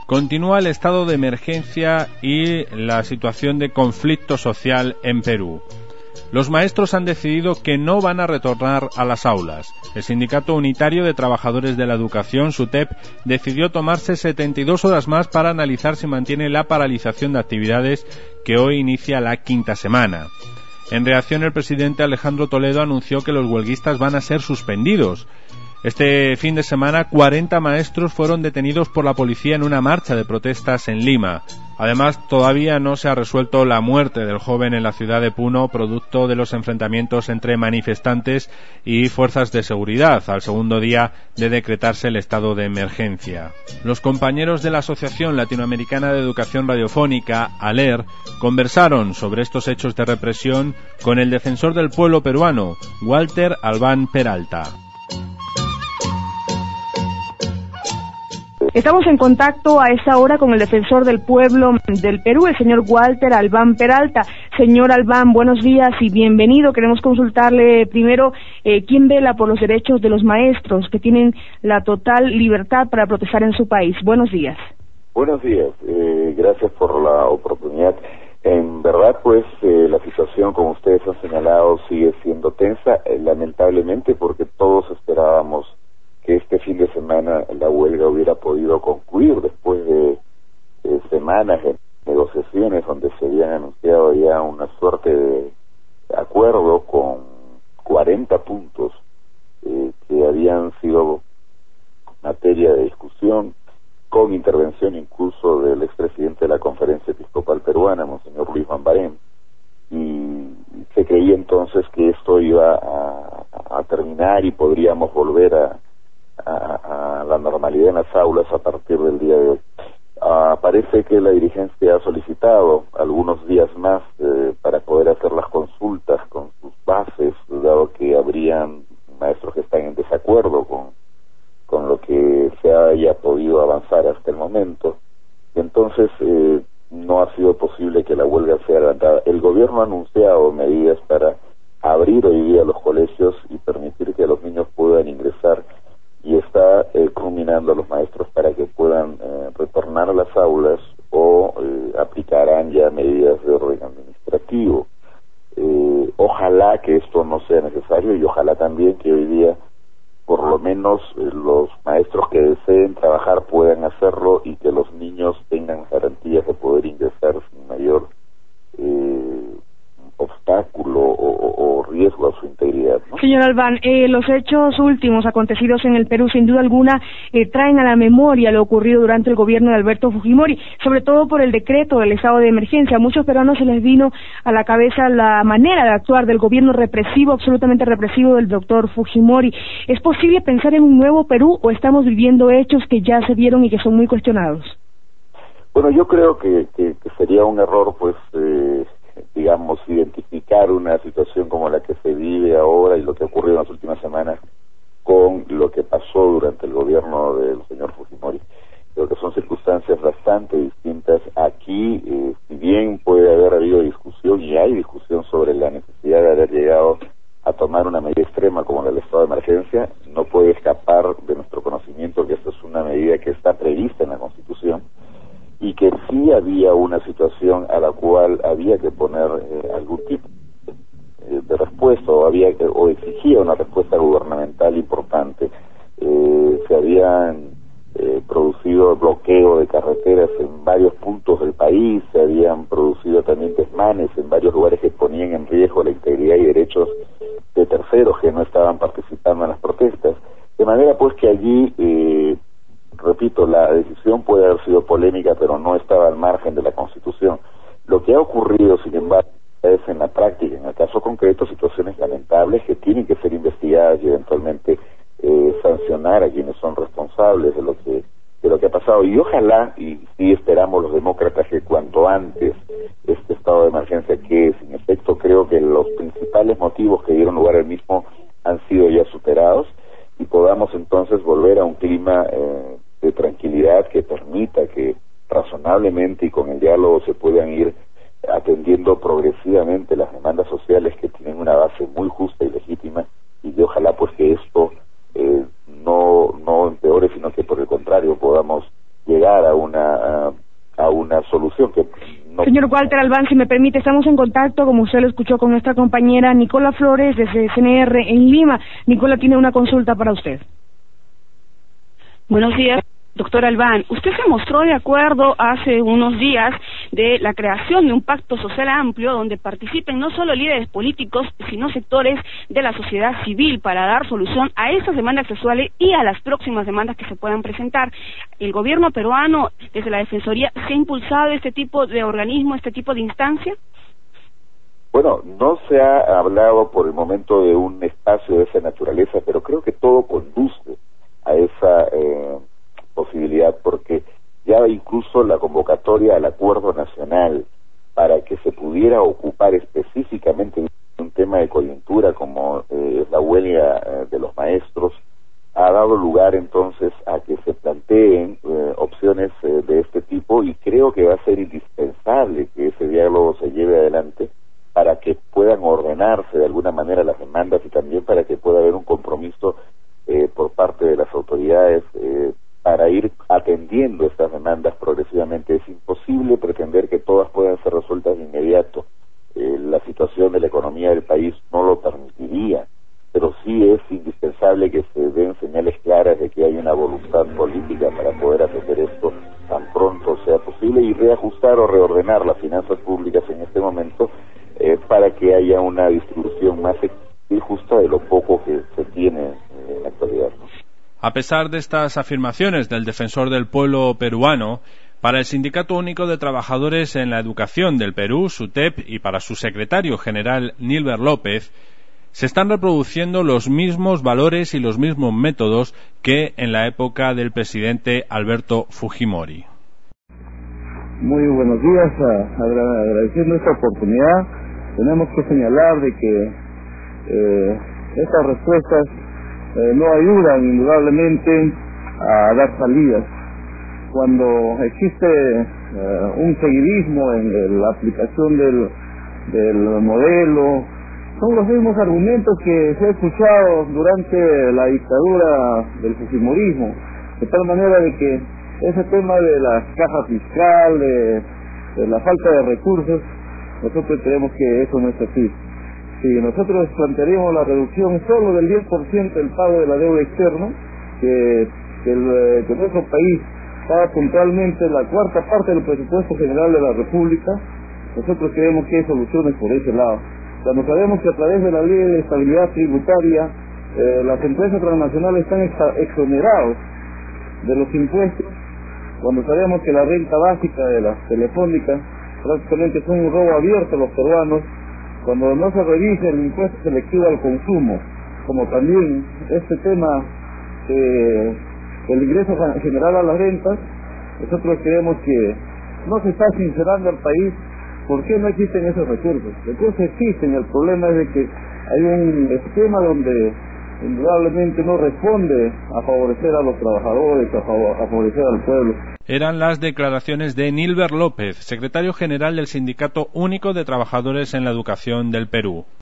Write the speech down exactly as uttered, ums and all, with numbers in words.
Continúa el estado de emergencia y la situación de conflicto social en Perú. Los maestros han decidido que no van a retornar a las aulas. El Sindicato Unitario de Trabajadores de la Educación, SUTEP, decidió tomarse setenta y dos horas más para analizar si mantiene la paralización de actividades que hoy inicia la quinta semana. En reacción, el presidente Alejandro Toledo anunció que los huelguistas van a ser suspendidos. Este fin de semana, cuarenta maestros fueron detenidos por la policía en una marcha de protestas en Lima. Además, todavía no se ha resuelto la muerte del joven en la ciudad de Puno, producto de los enfrentamientos entre manifestantes y fuerzas de seguridad, al segundo día de decretarse el estado de emergencia. Los compañeros de la Asociación Latinoamericana de Educación Radiofónica, ALER, conversaron sobre estos hechos de represión con el defensor del pueblo peruano, Walter Albán Peralta. Estamos en contacto a esta hora con el defensor del pueblo del Perú, el señor Walter Albán Peralta. Señor Albán, buenos días y bienvenido. Queremos consultarle primero eh, quién vela por los derechos de los maestros que tienen la total libertad para protestar en su país. Buenos días. Buenos días, eh, gracias por la oportunidad. En verdad, pues, eh, la situación, como ustedes han señalado, sigue siendo tensa, eh, lamentablemente, porque todos esperábamos que este fin de semana la huelga hubiera podido concluir después de eh, semanas de negociaciones donde se habían anunciado ya una suerte de acuerdo con cuarenta puntos eh, que habían sido materia de discusión, con intervención incluso del expresidente de la Conferencia Episcopal Peruana, Monseñor Luis Mambarén, y se creía entonces que esto iba a, a terminar y podríamos volver a A, a la normalidad en las aulas a partir del día de hoy. Uh, parece que la dirigencia ha solicitado algunos días más eh, para poder hacer las consultas con sus bases, dado que habrían maestros que están en desacuerdo con, con lo que se haya podido avanzar hasta el momento. Y entonces eh, no ha sido posible que la huelga sea adelantada. El gobierno ha anunciado medidas para abrir hoy día los colegios y permitir que los niños puedan ingresar, y está eh, culminando a los maestros para que puedan eh, retornar a las aulas o eh, aplicarán ya medidas de orden administrativo. Eh, ojalá que esto no sea necesario y ojalá también que hoy día por lo menos eh, los maestros que deseen trabajar puedan hacerlo y que los niños tengan garantías de poder ingresar sin mayor eh, obstáculo o, o, o riesgo a su integridad, ¿no? Señor Albán, eh, los hechos últimos acontecidos en el Perú, sin duda alguna, eh, traen a la memoria lo ocurrido durante el gobierno de Alberto Fujimori, sobre todo por el decreto del estado de emergencia. A muchos peruanos se les vino a la cabeza la manera de actuar del gobierno represivo, absolutamente represivo del doctor Fujimori. ¿Es posible pensar en un nuevo Perú o estamos viviendo hechos que ya se vieron y que son muy cuestionados? Bueno, yo creo que, que, que sería un error, pues, eh, digamos, identificar una situación como la que se vive ahora y lo que ha ocurrido en las últimas semanas con lo que pasó durante el gobierno del señor Fujimori. Creo que son circunstancias bastante distintas. Aquí, eh, si bien puede haber habido discusión y hay discusión sobre la necesidad de haber llegado a tomar una medida extrema como la del estado de emergencia, no puede escapar de nuestro conocimiento que esta es una medida que está prevista en la Constitución y que sí había una situación a la cual había que poner eh, algún tipo eh, de respuesta o había que, o exigía una respuesta gubernamental importante. Eh, se habían eh, producido bloqueo de carreteras en varios puntos del país, se habían producido también desmanes en varios lugares que ponían en riesgo la integridad y derechos de terceros que no estaban participando en las protestas, de manera pues que allí eh, repito, la decisión puede haber sido polémica, pero no estaba al margen de la Constitución. Lo que ha ocurrido, sin embargo, es en la práctica, en el caso concreto, situaciones lamentables que tienen que ser investigadas y eventualmente eh, sancionar a quienes son responsables de lo que de lo que ha pasado. Y ojalá, y sí esperamos los demócratas, que cuanto antes este estado de emergencia, que sin efecto creo que los principales motivos que dieron lugar al mismo han sido ya superados, y podamos entonces volver a un clima eh, de tranquilidad que permita que razonablemente y con el diálogo se puedan ir atendiendo progresivamente las demandas sociales que tienen una base muy justa y legítima, y de ojalá pues que esto eh, no no empeore, sino que por el contrario podamos llegar a una Walter Albán, si me permite, estamos en contacto, como usted lo escuchó, con nuestra compañera Nicola Flores desde C N R en Lima. Nicola tiene una consulta para usted. Buenos días, doctor Albán. Usted se mostró de acuerdo hace unos días de la creación de un pacto social amplio donde participen no solo líderes políticos, sino sectores de la sociedad civil para dar solución a esas demandas sexuales y a las próximas demandas que se puedan presentar. ¿El gobierno peruano, desde la Defensoría, se ha impulsado este tipo de organismo, este tipo de instancia? Bueno, no se ha hablado por el momento de un espacio de esa naturaleza, pero creo que todo conduce a esa eh, posibilidad, porque ya incluso la convocatoria al acuerdo nacional para que se pudiera ocupar específicamente de un tema de coyuntura como eh, es la huelga eh, de los maestros, ha dado lugar entonces a que se planteen eh, opciones eh, de este tipo, y creo que va a ser indispensable que ese diálogo se lleve adelante para que puedan ordenarse de alguna manera las demandas y también para que pueda haber un compromiso eh, por parte de las autoridades eh, para ir atendiendo estas demandas progresivamente. Es imposible pretender que todas puedan ser resueltas de inmediato. Eh, la situación de la economía del país no lo permitiría, pero sí es indispensable que se den señales claras de que hay una voluntad política para poder atender esto tan pronto sea posible y reajustar o reordenar las finanzas públicas en este momento eh, para que haya una distribución más y justa de lo poco que se tiene en la actualidad, ¿no? A pesar de estas afirmaciones del defensor del pueblo peruano, para el Sindicato Único de Trabajadores en la Educación del Perú, SUTEP, y para su secretario general, Nilber López, se están reproduciendo los mismos valores y los mismos métodos que en la época del presidente Alberto Fujimori. Muy buenos días, agradeciendo esta oportunidad. Tenemos que señalar de que eh, estas respuestas eh, no ayudan indudablemente a dar salidas. Cuando existe eh, un seguidismo en la aplicación del, del modelo, son los mismos argumentos que se ha escuchado durante la dictadura del fujimorismo, de tal manera de que ese tema de la caja fiscal, de, de la falta de recursos, nosotros creemos que eso no es así. Si nosotros plantearíamos la reducción solo del diez por ciento del pago de la deuda externa, que, que, el, que nuestro país paga puntualmente la cuarta parte del presupuesto general de la República, nosotros creemos que hay soluciones por ese lado. Cuando sabemos que a través de la ley de estabilidad tributaria eh, las empresas transnacionales están exonerados de los impuestos, cuando sabemos que la renta básica de las telefónicas prácticamente son un robo abierto a los peruanos, cuando no se revise el impuesto selectivo al consumo, como también este tema eh, del ingreso general a las rentas, nosotros creemos que no se está sincerando al país. ¿Por qué no existen esos recursos? Recursos existen, el problema es de que hay un esquema donde indudablemente no responde a favorecer a los trabajadores, a, favor, a favorecer al pueblo. Eran las declaraciones de Nilber López, secretario general del Sindicato Único de Trabajadores en la Educación del Perú.